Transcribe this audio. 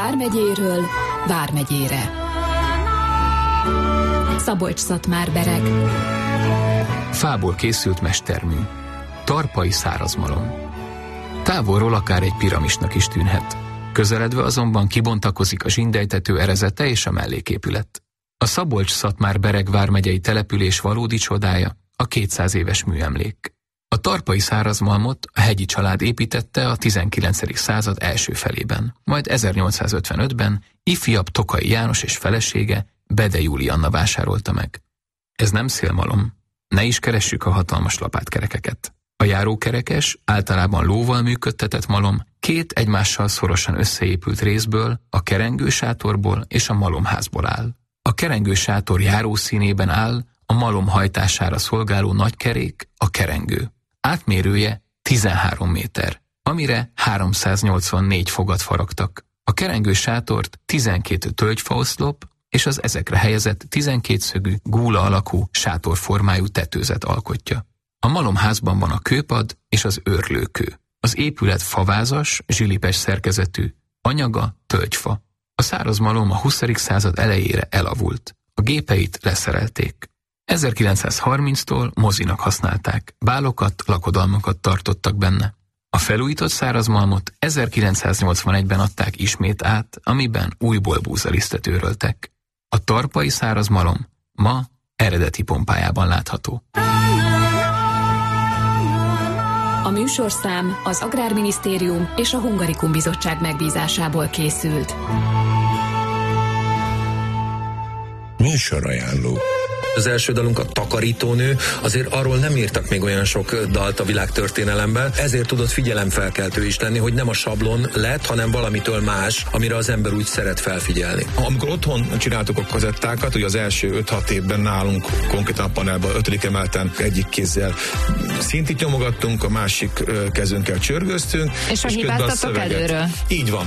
Vármegyéről Vármegyére. Szabolcs-Szatmár-Bereg. Fából készült mestermű. Tarpai szárazmalom. Távolról akár egy piramisnak is tűnhet. Közeledve azonban kibontakozik a zsindelytető erezete és a melléképület. A Szabolcs-Szatmár-Bereg vármegyei település valódi csodája a 200 éves műemlék. A tarpai szárazmalmot a hegyi család építette a 19. század első felében, majd 1855-ben ifjabb Tokai János és felesége, Bede Julianna vásárolta meg. Ez nem szélmalom, ne is keressük a hatalmas lapátkerekeket. A járókerekes, általában lóval működtetett malom két egymással szorosan összeépült részből, a kerengősátorból és a malomházból áll. A kerengősátor járószínében áll a malom hajtására szolgáló nagykerék, a kerengő. Átmérője 13 méter, amire 384 fogat faragtak. A kerengősátort 12 tölgyfaoszlop és az ezekre helyezett 12 szögű, gúla alakú, sátorformájú tetőzet alkotja. A malomházban van a kőpad és az őrlőkő. Az épület favázas, zsilipes szerkezetű, anyaga tölgyfa. A szárazmalom a 20. század elejére elavult. A gépeit leszerelték. 1930-tól mozinak használták, bálokat, lakodalmakat tartottak benne. A felújított szárazmalmot 1981-ben adták ismét át, amiben újból búzalisztet őröltek. A tarpai szárazmalom ma eredeti pompájában látható. A műsorszám az Agrárminisztérium és a Hungarikum Bizottság megbízásából készült. Műsorajánló. Az első dalunk a Takarítónő, azért arról nem írtak még olyan sok dalt a világtörténelemben, ezért tudott figyelemfelkeltő is lenni, hogy nem a sablon lett, hanem valamitől más, amire az ember úgy szeret felfigyelni. Amikor otthon csináltuk a kazettákat, ugye az első 5-6 évben nálunk konkrétan a panelban 5. emeleten egyik kézzel szintit nyomogattunk, a másik kezünkkel csörgöztünk. És hibáztatok előről? Így van.